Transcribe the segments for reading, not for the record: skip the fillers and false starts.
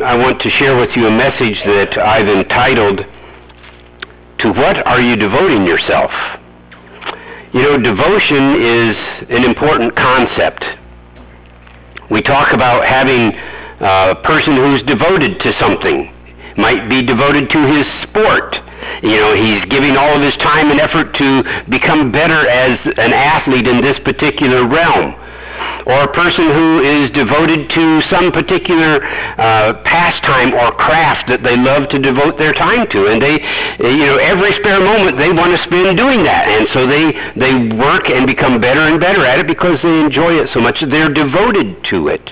I want to share with you a message that I've entitled, "To What Are You Devoting Yourself?" You know, devotion is an important concept. We talk about having a person who's devoted to something. Might be devoted to his sport. You know, he's giving all of his time and effort to become better as an athlete in this particular realm. Or a person who is devoted to some particular pastime or craft that they love to devote their time to. And they, every spare moment they want to spend doing that. And so they work and become better and better at it because they enjoy it so much. They're devoted to it.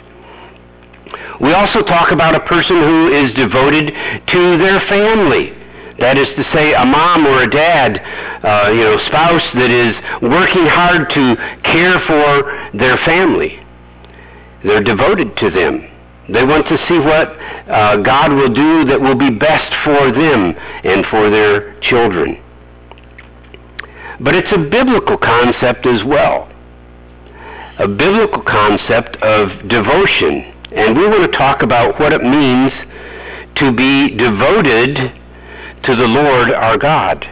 We also talk about a person who is devoted to their family. That is to say, a mom or a dad, spouse that is working hard to care for their family. They're devoted to them. They want to see what God will do that will be best for them and for their children. But it's a biblical concept as well. A biblical concept of devotion. And we want to talk about what it means to be devoted to the Lord our God.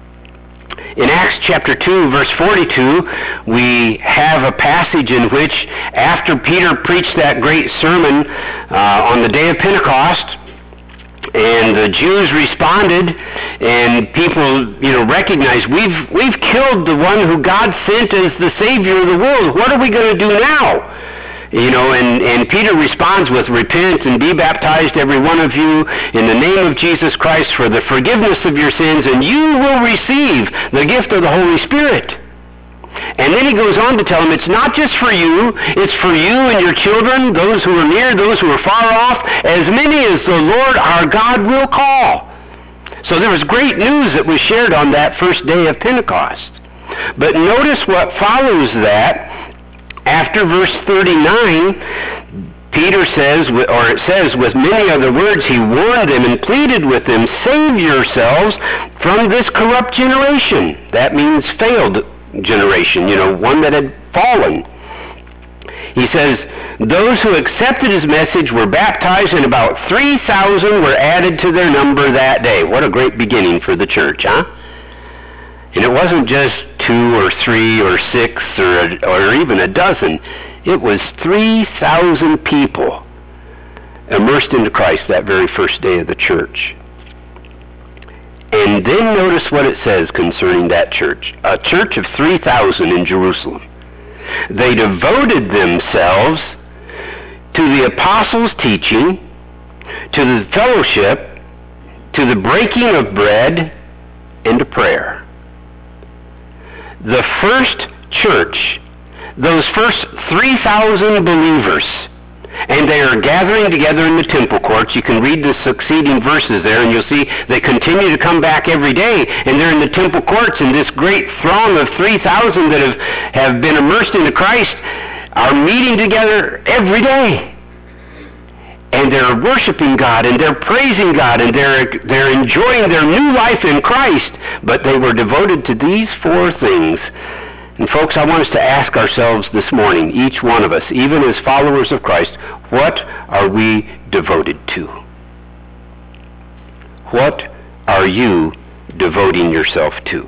In Acts chapter 2, verse 42, we have a passage in which, after Peter preached that great sermon on the day of Pentecost, and the Jews responded, and people, recognized, we've killed the one who God sent as the Savior of the world. What are we going to do now? And Peter responds with, "Repent and be baptized, every one of you, in the name of Jesus Christ for the forgiveness of your sins, and you will receive the gift of the Holy Spirit." And then he goes on to tell them, it's not just for you, it's for you and your children, those who are near, those who are far off, as many as the Lord our God will call. So there was great news that was shared on that first day of Pentecost. But notice what follows that. After verse 39, Peter says, or it says, with many other words, he warned them and pleaded with them, "Save yourselves from this corrupt generation." That means failed generation, one that had fallen. He says, those who accepted his message were baptized, and about 3,000 were added to their number that day. What a great beginning for the church, huh? And it wasn't just 2 or 3 or 6 or even a dozen. It was 3,000 people immersed into Christ that very first day of the church. And then notice what it says concerning that church. A church of 3,000 in Jerusalem. They devoted themselves to the apostles' teaching, to the fellowship, to the breaking of bread, and to prayer. The first church, those first 3,000 believers, and they are gathering together in the temple courts. You can read the succeeding verses there, and you'll see they continue to come back every day, and they're in the temple courts, and this great throng of 3,000 that have been immersed into Christ are meeting together every day. And they're worshiping God, and they're praising God, and they're enjoying their new life in Christ. But they were devoted to these 4 things. And folks, I want us to ask ourselves this morning, each one of us, even as followers of Christ, what are we devoted to? What are you devoting yourself to?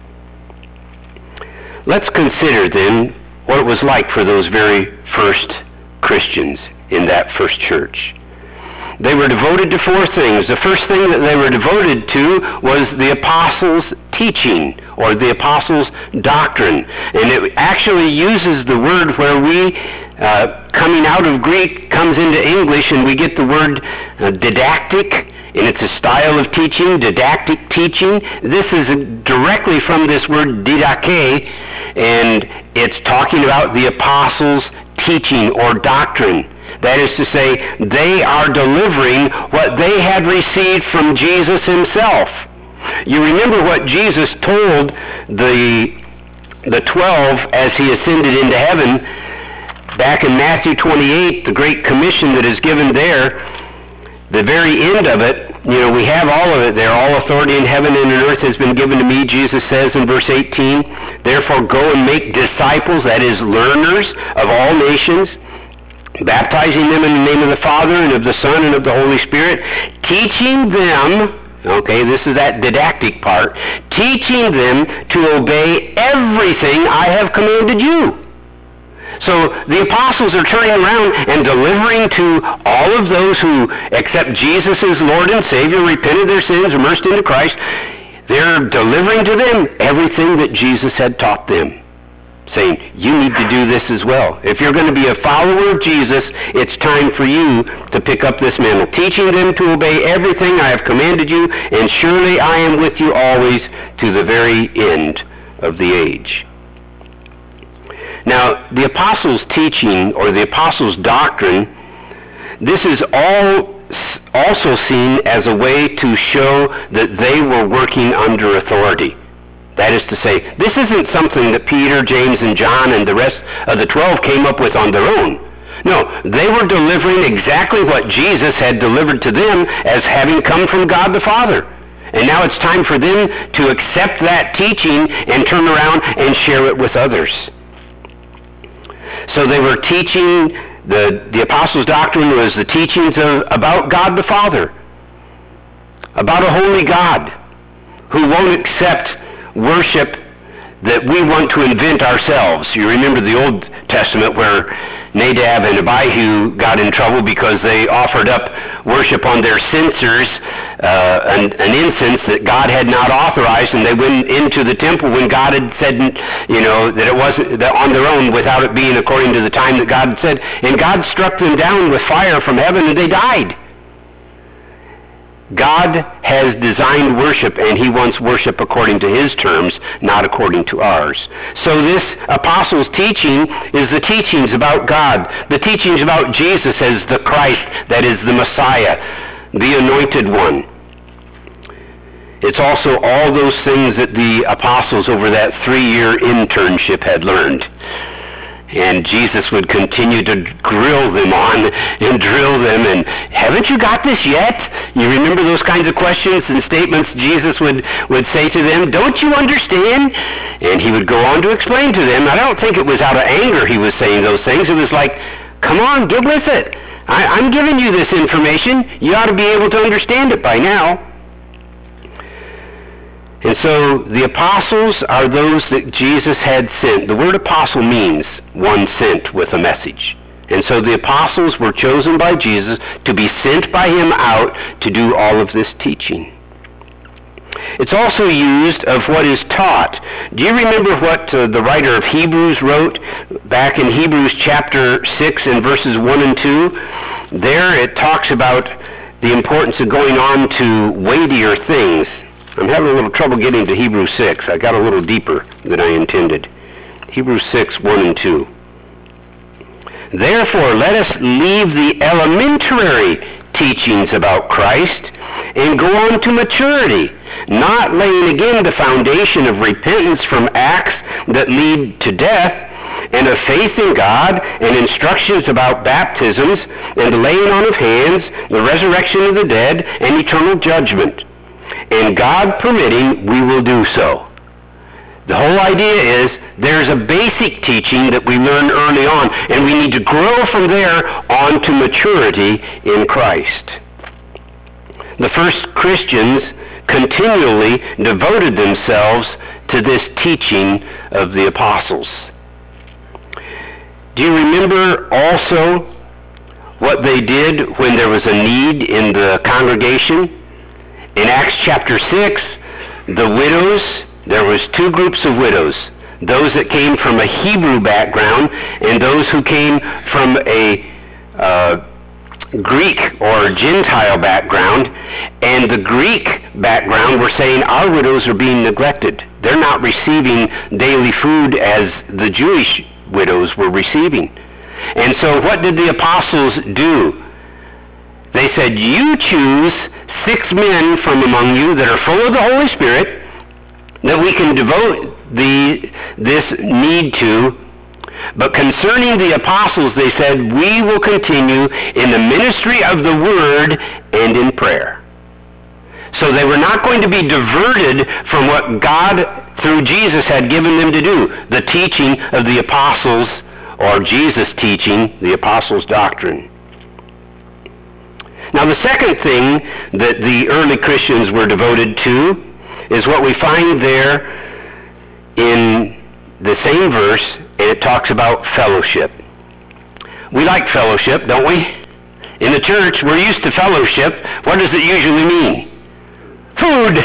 Let's consider then what it was like for those very first Christians in that first church. They were devoted to 4 things. The first thing that they were devoted to was the apostles' teaching, or the apostles' doctrine. And it actually uses the word where we, coming out of Greek, comes into English, and we get the word didactic, and it's a style of teaching, didactic teaching. This is directly from this word didache, and it's talking about the apostles' teaching or doctrine. That is to say, they are delivering what they had received from Jesus himself. You remember what Jesus told the 12 as he ascended into heaven back in Matthew 28, the Great Commission that is given there. The very end of it, we have all of it there. All authority in heaven and on earth has been given to me, Jesus says in verse 18. Therefore go and make disciples, that is learners, of all nations, baptizing them in the name of the Father and of the Son and of the Holy Spirit, teaching them, okay, this is that didactic part, teaching them to obey everything I have commanded you. So the apostles are turning around and delivering to all of those who accept Jesus as Lord and Savior, repent of their sins, immersed into Christ. They're delivering to them everything that Jesus had taught them, saying, you need to do this as well. If you're going to be a follower of Jesus, it's time for you to pick up this mantle, teaching them to obey everything I have commanded you, and surely I am with you always to the very end of the age. Now, the apostles' teaching, or the apostles' doctrine, this is also seen as a way to show that they were working under authority. That is to say, this isn't something that Peter, James, and John and the rest of the 12 came up with on their own. No, they were delivering exactly what Jesus had delivered to them as having come from God the Father. And now it's time for them to accept that teaching and turn around and share it with others. So they were teaching, the apostles' doctrine was the teachings about God the Father, about a holy God who won't accept worship that we want to invent ourselves. You remember the Old Testament where Nadab and Abihu got in trouble because they offered up worship on their censers, an incense that God had not authorized, and they went into the temple when God had said, that it wasn't that on their own without it being according to the time that God had said, and God struck them down with fire from heaven and they died. God has designed worship, and he wants worship according to his terms, not according to ours. So this apostles' teaching is the teachings about God, the teachings about Jesus as the Christ, that is the Messiah, the Anointed One. It's also all those things that the apostles over that 3-year internship had learned. And Jesus would continue to grill them on and drill them, and haven't you got this yet? You remember those kinds of questions and statements Jesus would say to them, don't you understand? And he would go on to explain to them. I don't think it was out of anger he was saying those things. It was like, come on, get with it. I'm giving you this information. You ought to be able to understand it by now. And so the apostles are those that Jesus had sent. The word apostle means one sent with a message. And so the apostles were chosen by Jesus to be sent by him out to do all of this teaching. It's also used of what is taught. Do you remember what the writer of Hebrews wrote back in Hebrews chapter 6 and verses 1 and 2? There it talks about the importance of going on to weightier things. I'm having a little trouble getting to Hebrews 6. I got a little deeper than I intended. Hebrews 6, 1 and 2. Therefore, let us leave the elementary teachings about Christ and go on to maturity, not laying again the foundation of repentance from acts that lead to death, and of faith in God, and instructions about baptisms, and the laying on of hands, the resurrection of the dead, and eternal judgment. And God permitting, we will do so. The whole idea is there's a basic teaching that we learn early on, and we need to grow from there on to maturity in Christ. The first Christians continually devoted themselves to this teaching of the apostles. Do you remember also what they did when there was a need in the congregation? In Acts chapter 6, the widows, there was 2 groups of widows. Those that came from a Hebrew background and those who came from a Greek or Gentile background. And the Greek background were saying, our widows are being neglected. They're not receiving daily food as the Jewish widows were receiving. And so what did the apostles do? They said, you choose 6 men from among you that are full of the Holy Spirit that we can devote this need to. But concerning the apostles, they said, we will continue in the ministry of the word and in prayer. So they were not going to be diverted from what God, through Jesus, had given them to do, the teaching of the apostles, or Jesus' teaching, the apostles' doctrine. Now, the second thing that the early Christians were devoted to is what we find there in the same verse, and it talks about fellowship. We like fellowship, don't we? In the church, we're used to fellowship. What does it usually mean? Food.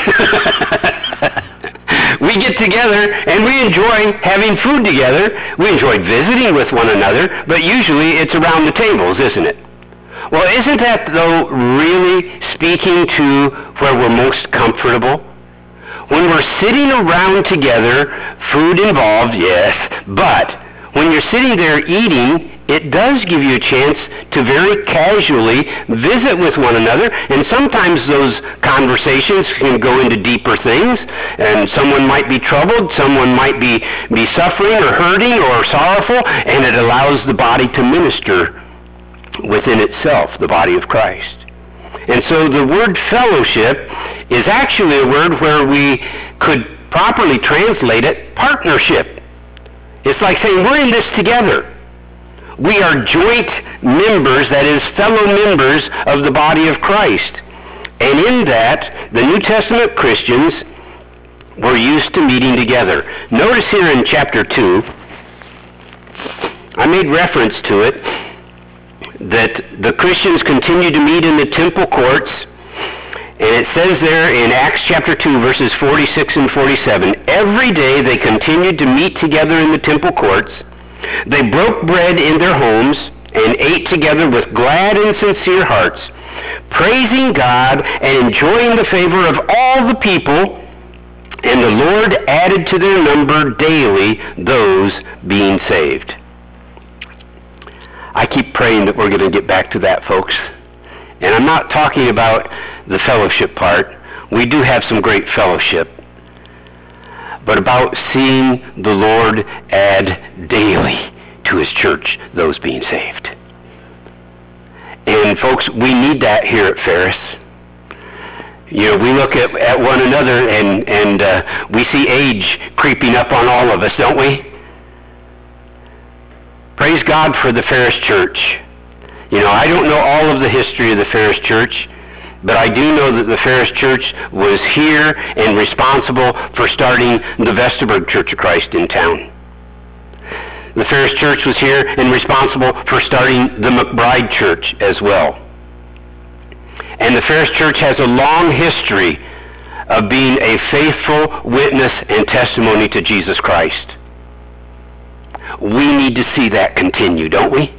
We get together and we enjoy having food together. We enjoy visiting with one another, but usually it's around the tables, isn't it? Well, isn't that, though, really speaking to where we're most comfortable? When we're sitting around together, food involved, yes, but when you're sitting there eating, it does give you a chance to very casually visit with one another, and sometimes those conversations can go into deeper things, and someone might be troubled, someone might be suffering or hurting or sorrowful, and it allows the body to minister within itself, the body of Christ. And so the word fellowship is actually a word where we could properly translate it partnership. It's like saying we're in this together. We are joint members, that is, fellow members of the body of Christ. And in that, the New Testament Christians were used to meeting together. Notice here in chapter 2, I made reference to it, that the Christians continued to meet in the temple courts. And it says there in Acts chapter 2, verses 46 and 47, every day they continued to meet together in the temple courts. They broke bread in their homes and ate together with glad and sincere hearts, praising God and enjoying the favor of all the people. And the Lord added to their number daily those being saved. I keep praying that we're going to get back to that, folks. And I'm not talking about the fellowship part. We do have some great fellowship. But about seeing the Lord add daily to his church those being saved. And folks, we need that here at Ferris. You know, we look at one another and we see age creeping up on all of us, don't we? Praise God for the Ferris Church. You know, I don't know all of the history of the Ferris Church, but I do know that the Ferris Church was here and responsible for starting the Vesterberg Church of Christ in town. The Ferris Church was here and responsible for starting the McBride Church as well. And the Ferris Church has a long history of being a faithful witness and testimony to Jesus Christ. We need to see that continue, don't we?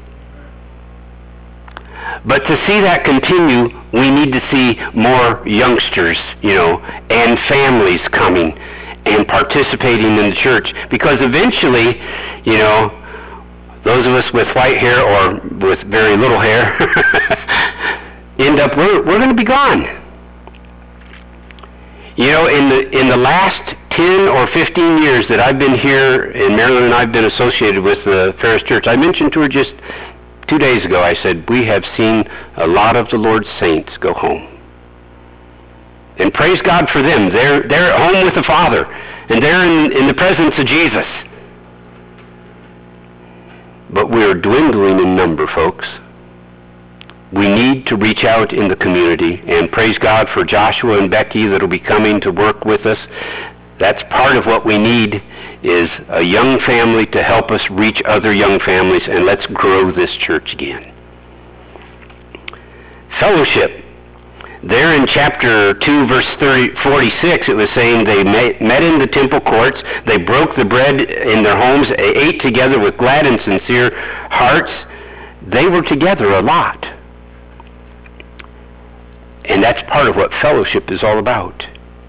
But to see that continue, we need to see more youngsters, you know, and families coming and participating in the church. Because eventually, you know, those of us with white hair or with very little hair end up, we're going to be gone. You know, in the last 10 or 15 years that I've been here in Maryland and I've been associated with the Ferris Church, I mentioned to her just 2 days ago, I said, we have seen a lot of the Lord's saints go home. And praise God for them. They're at home with the Father, and they're in the presence of Jesus. But we're dwindling in number, folks. We need to reach out in the community, and praise God for Joshua and Becky that will be coming to work with us. That's part of what we need, is a young family to help us reach other young families, and let's grow this church again. Fellowship. There in chapter 2, verse 46, it was saying they met in the temple courts, they broke the bread in their homes, they ate together with glad and sincere hearts. They were together a lot. And that's part of what fellowship is all about.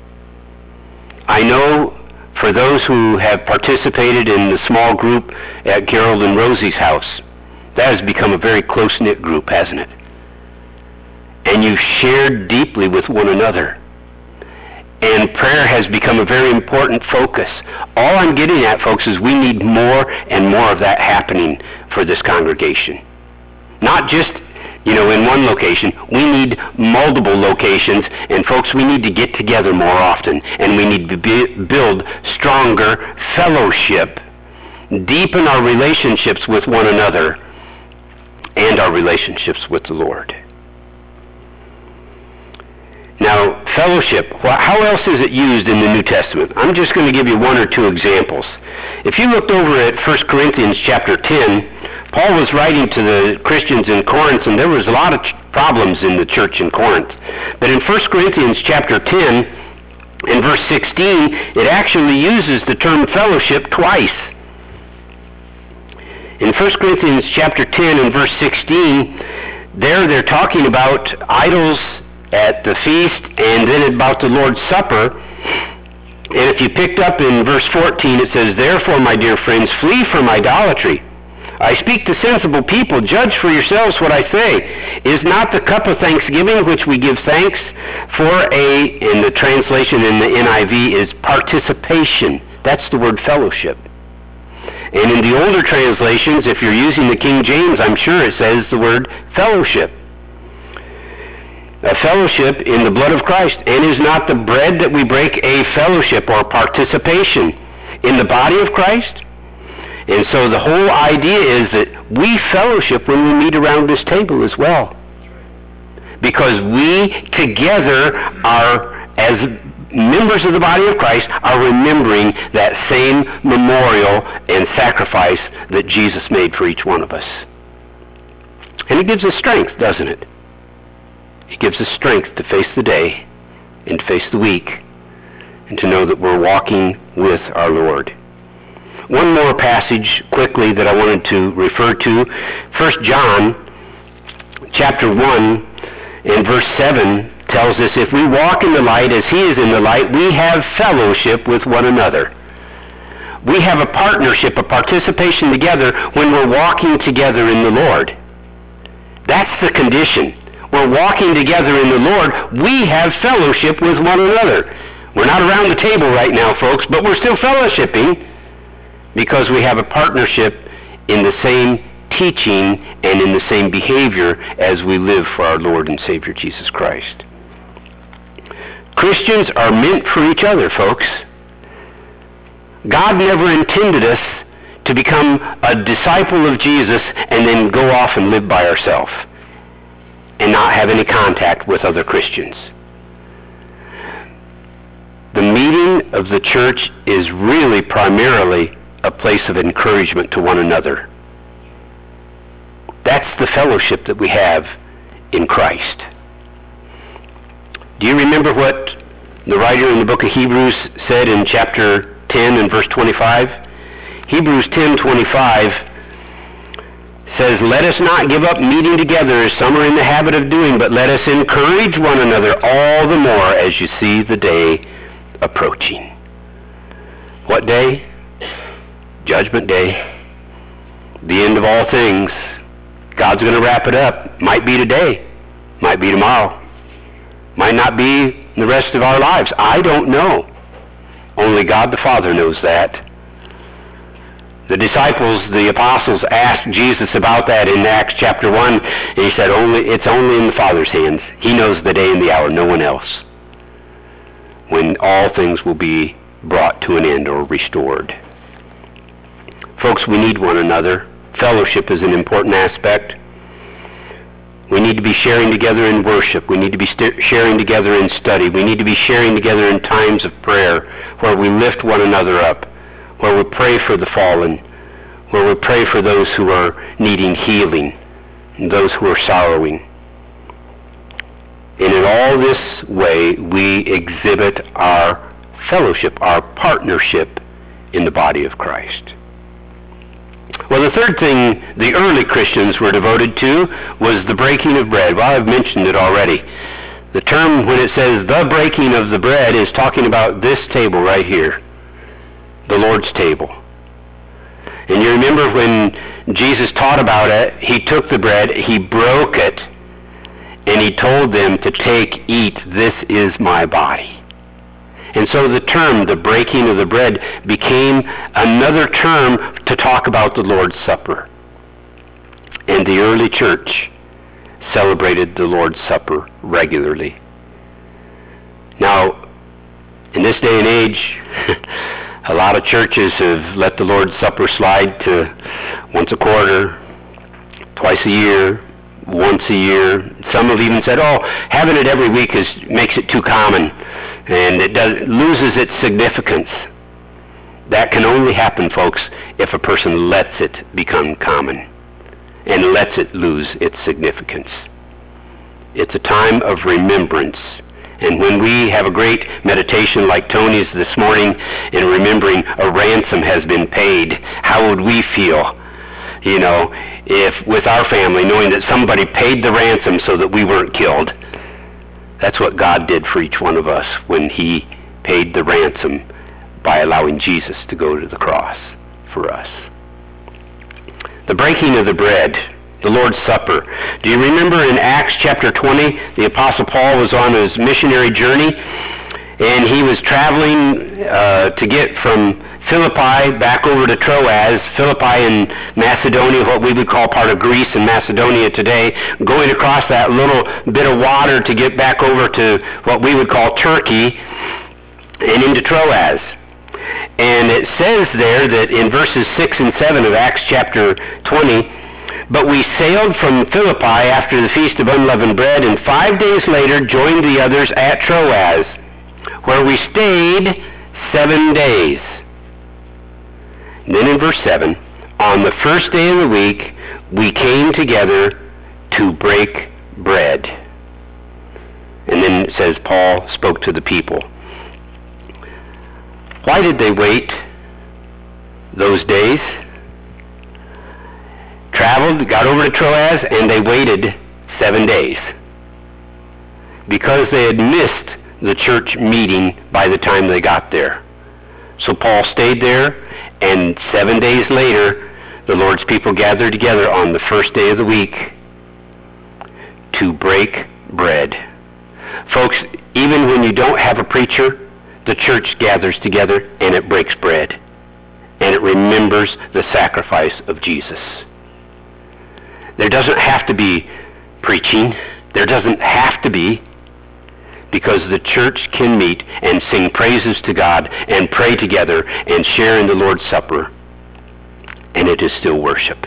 I know for those who have participated in the small group at Gerald and Rosie's house, that has become a very close-knit group, hasn't it? And you've shared deeply with one another. And prayer has become a very important focus. All I'm getting at, folks, is we need more and more of that happening for this congregation. Not just, you know, in one location. We need multiple locations, and folks, we need to get together more often, and we need to build stronger fellowship deepen our relationships with one another and our relationships with the Lord. Now, fellowship, how else is it used in the New Testament? I'm just going to give you one or two examples. If you looked over at 1 Corinthians chapter 10, Paul was writing to the Christians in Corinth, and there was a lot of problems in the church in Corinth. But in 1 Corinthians chapter 10, in verse 16, it actually uses the term fellowship twice. In 1 Corinthians chapter 10 and verse 16, they're talking about idols at the feast and then about the Lord's Supper. And if you picked up in verse 14, it says, "Therefore, my dear friends, flee from idolatry. I speak to sensible people. Judge for yourselves what I say. Is not the cup of thanksgiving which we give thanks for in the translation in the NIV is participation." That's the word fellowship. And in the older translations, if you're using the King James, I'm sure it says the word fellowship. A fellowship in the blood of Christ. And is not the bread that we break a fellowship or participation in the body of Christ? And so the whole idea is that we fellowship when we meet around this table as well. Because we together are, as members of the body of Christ, are remembering that same memorial and sacrifice that Jesus made for each one of us. And it gives us strength, doesn't it? It gives us strength to face the day and to face the week and to know that we're walking with our Lord. One more passage quickly that I wanted to refer to. 1 John chapter 1 and verse 7 tells us, "If we walk in the light as he is in the light, we have fellowship with one another." We have a partnership, a participation together when we're walking together in the Lord. That's the condition. We're walking together in the Lord. We have fellowship with one another. We're not around the table right now, folks, but we're still fellowshipping because we have a partnership in the same teaching and in the same behavior as we live for our Lord and Savior Jesus Christ. Christians are meant for each other, folks. God never intended us to become a disciple of Jesus and then go off and live by ourselves and not have any contact with other Christians. The meeting of the church is really primarily a place of encouragement to one another. That's the fellowship that we have in Christ. Do you remember what the writer in the book of Hebrews said in chapter 10 and verse 25? Hebrews 10:25 says, "Let us not give up meeting together as some are in the habit of doing, but let us encourage one another all the more as you see the day approaching." What day? Judgment Day. The end of all things. God's going to wrap it up. Might be today. Might be tomorrow. Might not be the rest of our lives. I don't know. Only God the Father knows that. The disciples, the apostles, asked Jesus about that in Acts chapter 1, and he said, it's only in the Father's hands. He knows the day and the hour, no one else, when all things will be brought to an end or restored. Folks, we need one another. Fellowship is an important aspect. We need to be sharing together in worship. We need to be sharing together in study. We need to be sharing together in times of prayer where we lift one another up, where we pray for the fallen, where we pray for those who are needing healing, and those who are sorrowing. And in all this way, we exhibit our fellowship, our partnership in the body of Christ. Well, the third thing the early Christians were devoted to was the breaking of bread. Well, I've mentioned it already. The term, when it says the breaking of the bread, is talking about this table right here, the Lord's table. And you remember when Jesus taught about it, he took the bread, he broke it, and he told them to take, eat, this is my body. And so the term, the breaking of the bread, became another term to talk about the Lord's Supper. And the early church celebrated the Lord's Supper regularly. Now, in this day and age, A lot of churches have let the Lord's Supper slide to once a quarter, twice a year, once a year. Some have even said, oh, having it every week makes it too common, and it loses its significance. That can only happen, folks, if a person lets it become common and lets it lose its significance. It's a time of remembrance. And when we have a great meditation like Tony's this morning in remembering a ransom has been paid, how would we feel, if with our family, knowing that somebody paid the ransom so that we weren't killed? That's what God did for each one of us when he paid the ransom by allowing Jesus to go to the cross for us. The breaking of the bread, the Lord's Supper. Do you remember in Acts chapter 20, the Apostle Paul was on his missionary journey, and he was traveling to get from Philippi back over to Troas, Philippi in Macedonia, what we would call part of Greece and Macedonia today, going across that little bit of water to get back over to what we would call Turkey and into Troas. And it says there that in verses 6 and 7 of Acts chapter 20, but we sailed from Philippi after the Feast of Unleavened Bread, and 5 days later joined the others at Troas, where we stayed 7 days. And then in verse 7, on the first day of the week, we came together to break bread. And then it says Paul spoke to the people. Why did they wait those days? Traveled, got over to Troas, and they waited 7 days. Because they had missed the church meeting by the time they got there. So Paul stayed there, and 7 days later, the Lord's people gathered together on the first day of the week to break bread. Folks, even when you don't have a preacher, the church gathers together and it breaks bread. And it remembers the sacrifice of Jesus. There doesn't have to be preaching. There doesn't have to be, because the church can meet and sing praises to God and pray together and share in the Lord's Supper, and it is still worship.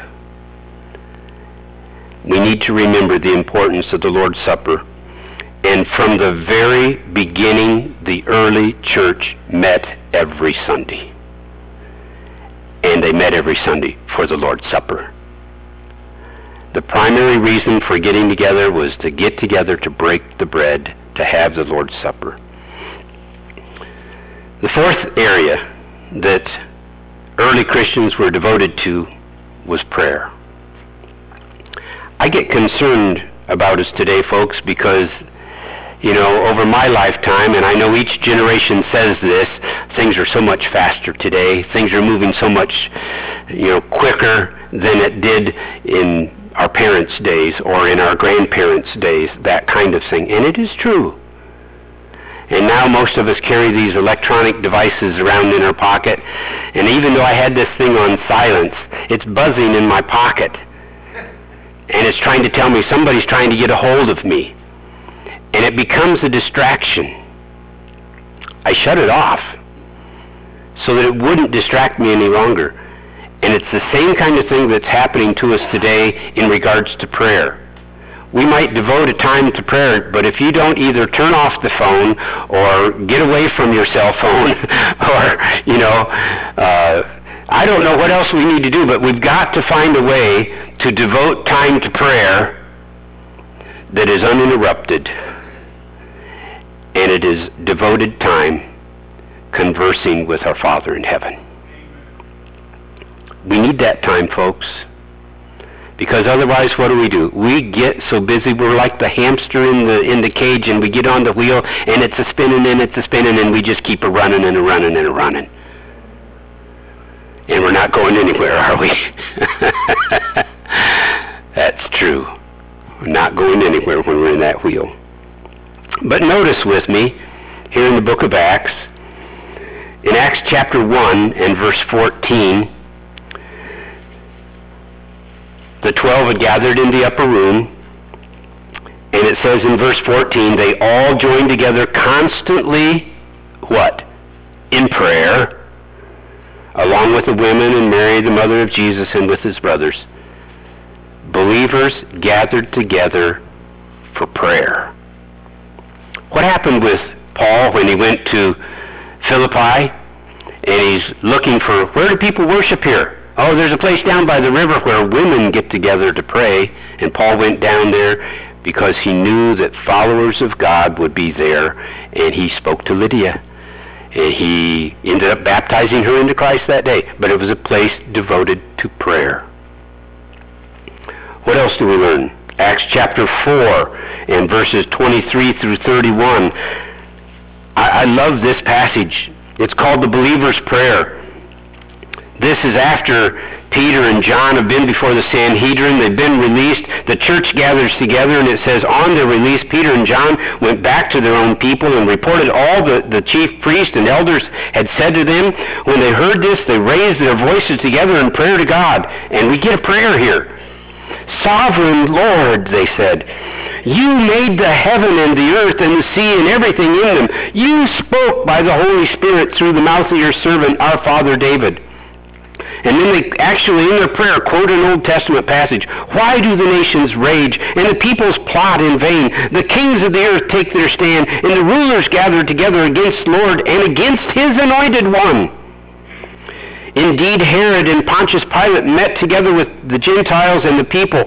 We need to remember the importance of the Lord's Supper. And from the very beginning, the early church met every Sunday. And they met every Sunday for the Lord's Supper. The primary reason for getting together was to get together to break the bread, to have the Lord's Supper. The fourth area that early Christians were devoted to was prayer. I get concerned about us today, folks, because over my lifetime, and I know each generation says this, things are so much faster today. Things are moving so much, quicker than it did in our parents' days or in our grandparents' days, that kind of thing. And it is true. And now most of us carry these electronic devices around in our pocket. And even though I had this thing on silence, it's buzzing in my pocket. And it's trying to tell me somebody's trying to get a hold of me. And it becomes a distraction. I shut it off so that it wouldn't distract me any longer. And it's the same kind of thing that's happening to us today in regards to prayer. We might devote a time to prayer, but if you don't either turn off the phone or get away from your cell phone or, I don't know what else we need to do, but we've got to find a way to devote time to prayer that is uninterrupted. And it is devoted time conversing with our Father in heaven. We need that time, folks. Because otherwise, what do? We get so busy, we're like the hamster in the cage, and we get on the wheel, and it's a spinning, and it's a spinning, and we just keep a running and a running and a running. And we're not going anywhere, are we? That's true. We're not going anywhere when we're in that wheel. But notice with me, here in the book of Acts, in Acts chapter 1 and verse 14, the 12 had gathered in the upper room, and it says in verse 14, they all joined together constantly, what? In prayer, along with the women and Mary, the mother of Jesus, and with his brothers, believers gathered together for prayer. What happened with Paul when he went to Philippi and he's looking for, where do people worship here? Oh, there's a place down by the river where women get together to pray, and Paul went down there because he knew that followers of God would be there, and he spoke to Lydia. And he ended up baptizing her into Christ that day. But it was a place devoted to prayer. What else do we learn? Acts chapter 4 and verses 23 through 31. I love this passage. It's called the believer's prayer. This is after Peter and John have been before the Sanhedrin. They've been released. The church gathers together, and it says, on their release, Peter and John went back to their own people and reported all the chief priests and elders had said to them. When they heard this, they raised their voices together in prayer to God. And we get a prayer here. Sovereign Lord, they said, you made the heaven and the earth and the sea and everything in them. You spoke by the Holy Spirit through the mouth of your servant, our father David. And then they actually, in their prayer, quote an Old Testament passage. Why do the nations rage, and the peoples plot in vain? The kings of the earth take their stand, and the rulers gather together against the Lord and against his anointed one. Indeed, Herod and Pontius Pilate met together with the Gentiles and the people,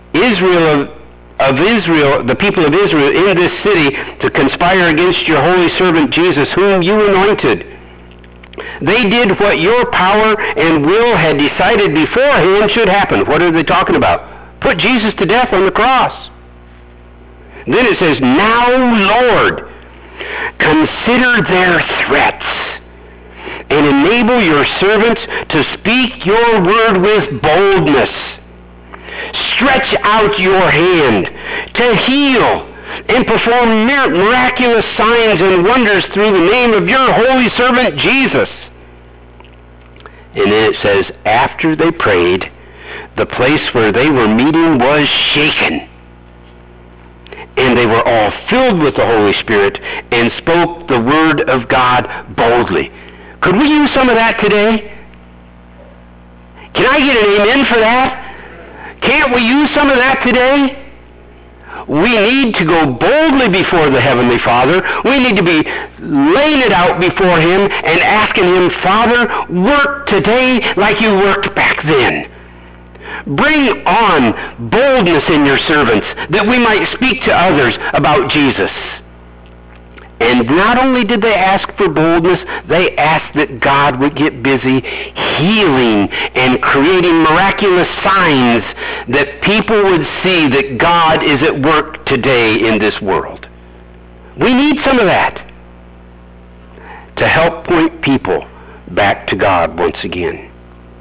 of Israel, the people of Israel in this city, to conspire against your holy servant Jesus, whom you anointed. They did what your power and will had decided beforehand should happen. What are they talking about? Put Jesus to death on the cross. Then it says, now, Lord, consider their threats and enable your servants to speak your word with boldness. Stretch out your hand to heal and perform miraculous signs and wonders through the name of your holy servant Jesus. And then it says, after they prayed, the place where they were meeting was shaken. And they were all filled with the Holy Spirit and spoke the word of God boldly. Could we use some of that today? Can I get an amen for that? Can't we use some of that today? We need to go boldly before the Heavenly Father. We need to be laying it out before him and asking him, Father, work today like you worked back then. Bring on boldness in your servants that we might speak to others about Jesus. And not only did they ask for boldness, they asked that God would get busy healing and creating miraculous signs that people would see that God is at work today in this world. We need some of that to help point people back to God once again.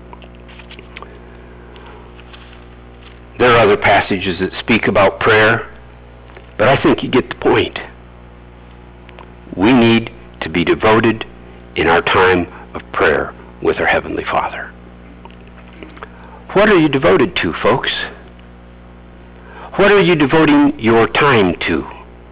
There are other passages that speak about prayer, but I think you get the point. We need to be devoted in our time of prayer with our Heavenly Father. What are you devoted to, folks? What are you devoting your time to?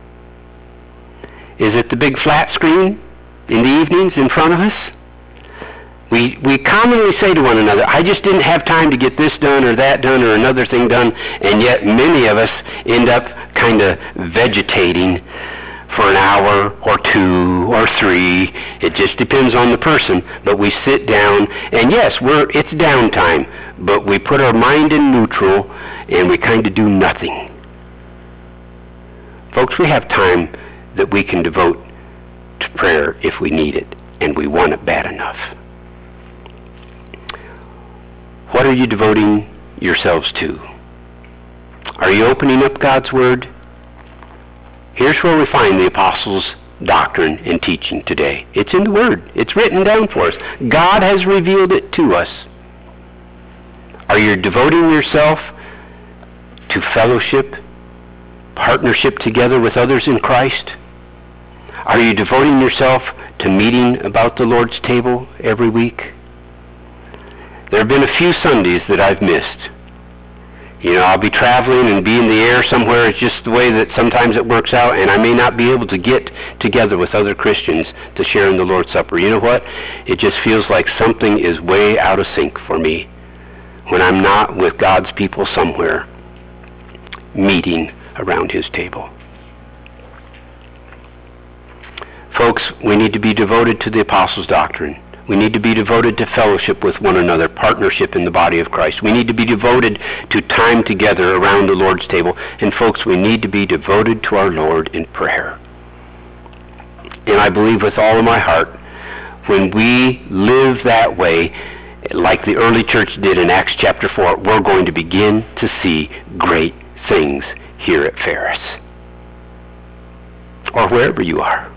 Is it the big flat screen in the evenings in front of us? We commonly say to one another, I just didn't have time to get this done or that done or another thing done, and yet many of us end up kind of vegetating for an hour or 2 or 3. It just depends on the person. But we sit down, and yes, it's downtime, but we put our mind in neutral, and we kind of do nothing. Folks, we have time that we can devote to prayer if we need it, and we want it bad enough. What are you devoting yourselves to? Are you opening up God's Word? Here's where we find the apostles' doctrine and teaching today. It's in the Word. It's written down for us. God has revealed it to us. Are you devoting yourself to fellowship, partnership together with others in Christ? Are you devoting yourself to meeting about the Lord's table every week? There have been a few Sundays that I've missed. You know, I'll be traveling and be in the air somewhere. It's just the way that sometimes it works out, and I may not be able to get together with other Christians to share in the Lord's Supper. You know what? It just feels like something is way out of sync for me when I'm not with God's people somewhere meeting around his table. Folks, we need to be devoted to the apostles' doctrine. We need to be devoted to fellowship with one another, partnership in the body of Christ. We need to be devoted to time together around the Lord's table. And folks, we need to be devoted to our Lord in prayer. And I believe with all of my heart, when we live that way, like the early church did in Acts chapter 4, we're going to begin to see great things here at Ferris. Or wherever you are.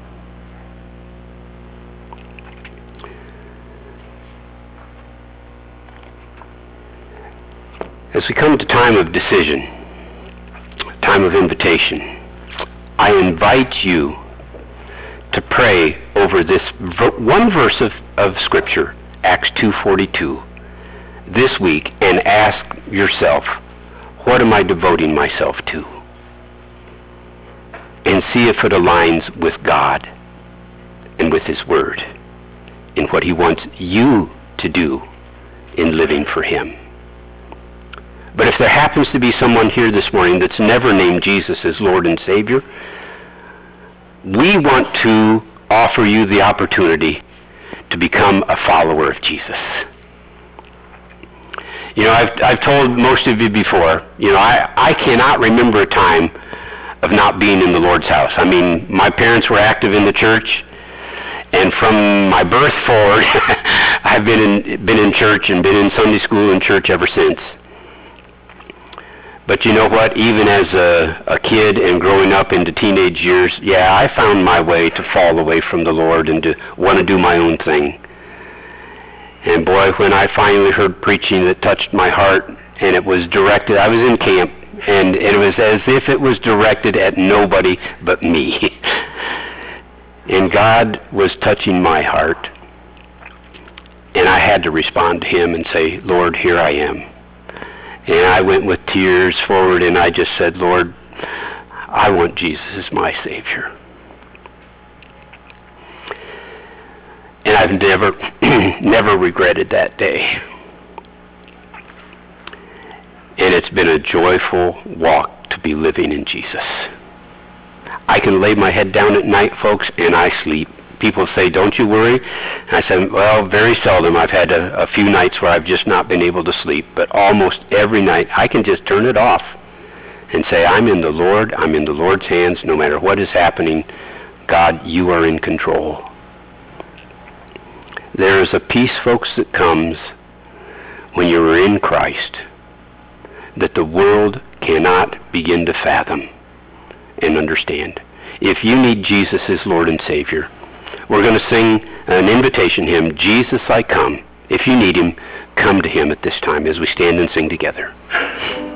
As we come to time of decision, time of invitation, I invite you to pray over this one verse of Scripture, Acts 2:42, this week, and ask yourself, what am I devoting myself to? And see if it aligns with God and with his word in what he wants you to do in living for him. But if there happens to be someone here this morning that's never named Jesus as Lord and Savior, we want to offer you the opportunity to become a follower of Jesus. You know, I've told most of you before, you know, I cannot remember a time of not being in the Lord's house. I mean, my parents were active in the church, and from my birth forward, I've been in church and been in Sunday school and church ever since. But you know what? Even as a kid and growing up into teenage years, yeah, I found my way to fall away from the Lord and to want to do my own thing. And boy, when I finally heard preaching that touched my heart, and it was directed, I was in camp, and it was as if it was directed at nobody but me. And God was touching my heart, and I had to respond to him and say, Lord, here I am. And I went with tears forward, and I just said, Lord, I want Jesus as my Savior. And I've never regretted that day. And it's been a joyful walk to be living in Jesus. I can lay my head down at night, folks, and I sleep. People say, don't you worry? And I said, well, very seldom. I've had a few nights where I've just not been able to sleep. But almost every night, I can just turn it off and say, I'm in the Lord. I'm in the Lord's hands. No matter what is happening, God, you are in control. There is a peace, folks, that comes when you are in Christ that the world cannot begin to fathom and understand. If you need Jesus as Lord and Savior, we're going to sing an invitation hymn, Jesus I Come. If you need him, come to him at this time as we stand and sing together.